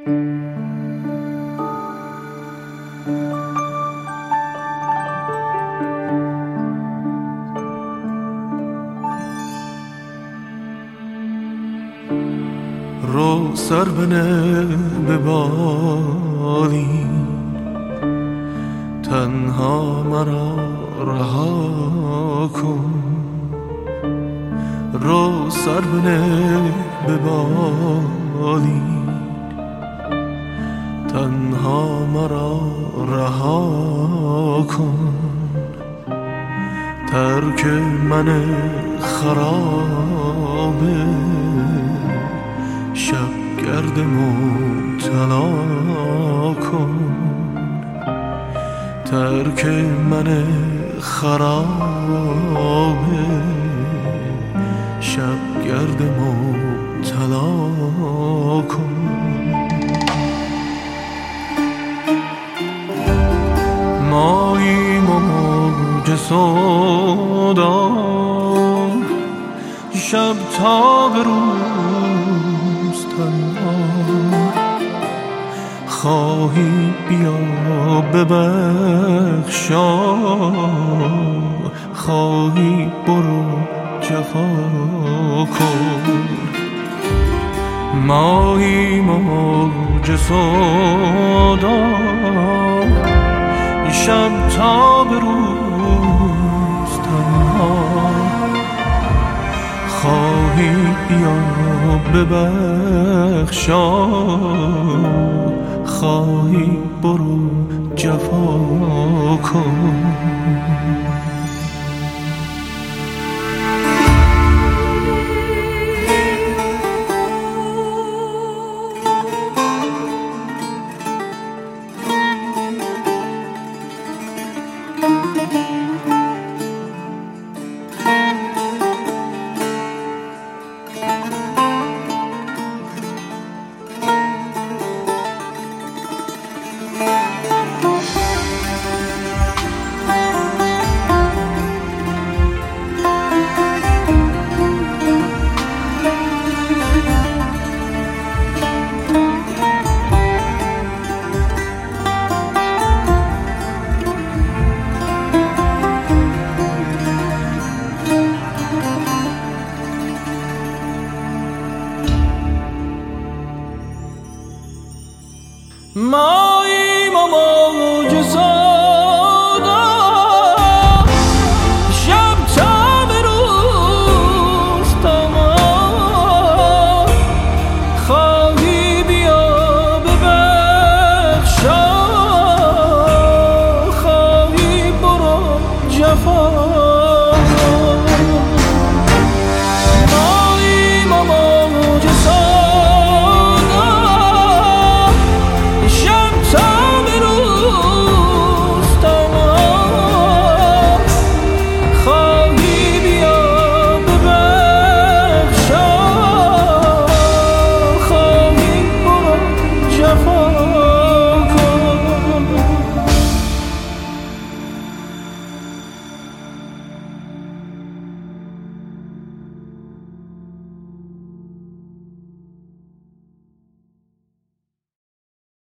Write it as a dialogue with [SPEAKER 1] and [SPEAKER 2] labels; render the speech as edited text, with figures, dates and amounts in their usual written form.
[SPEAKER 1] رو سر بنه به بالین، تنها مرا رها کن. رو سر بنه به بالین، تنها مرا رها کن. ترک من خرابه، شبگرد مبتلا کن. ترک من خرابه، شبگرد مبتلا کن. ماییم و موج سودا، شب تا به روز تنها. خواهی بیا ببخشا، خواهی برو جفا کن. ماییم و موج سودا، شب تا به روز تنها. خواهی بیا ببخشا، خواهی برو جفا کن. ماییم و موج